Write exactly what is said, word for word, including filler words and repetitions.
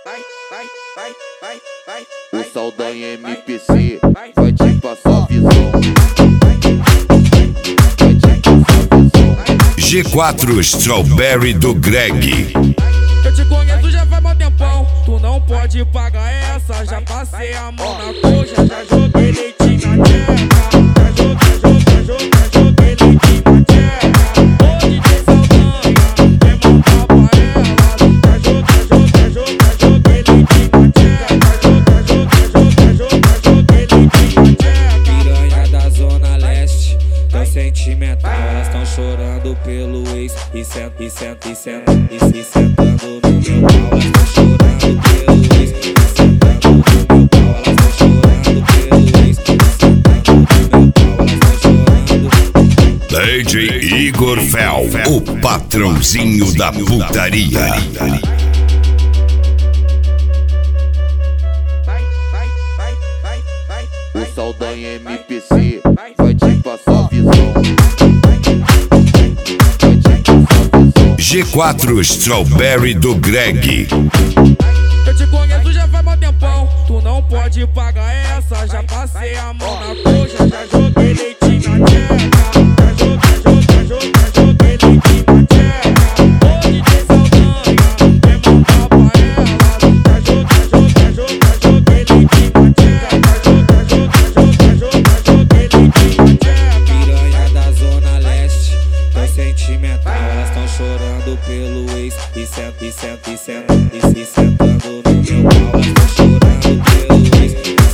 O Saldanha M P C vai te passar a visão. G quatro Strawberry do Greg. Eu te conheço já faz mó tempão, tu não pode pagar essa. Já passei a mão na coxa, já joguei leitinho na tcheca. Já joguei, joguei, joguei, joguei leitinho na tcheca. Hoje tem Saldanha, vem montar pra ela. Já joguei, joguei, joguei, joguei leitinho na tcheca. Já joguei, joguei, joguei, joguei leitinho na tcheca. Piranha da Zona Leste, tão sentimental, elas tão chorando pelo ex. E senta, e senta, e senta, e se sentando no meu pau. Elas tão chorando pelo ex. E sentando no meu pau. Elas tão chorando pelo ex. E sentando no meu pau. Elas tão chorando. D J Igor Fel, o patrãozinho da putaria. O Saldanha M P C vai te passar a visão. G quatro Strawberry do Greg. Eu te conheço já faz mó tempão, tu não pode pagar essa. Já passei a mão na coxa, já joguei leitinho na tcheca. Já joguei, joguei, joguei, joguei leitinho na tcheca. Hoje tem Saldanha, vem montar pra ela. Já joguei, joguei, joguei, joguei leitinho na tcheca. Já joguei, joguei, joguei, joguei leitinho na tcheca. Piranha da Zona Leste, tão sentimental, elas tão chorando pelo ex. E senta, e senta, e senta, e se sentando no meu pau. Elas tão chorando pelo ex.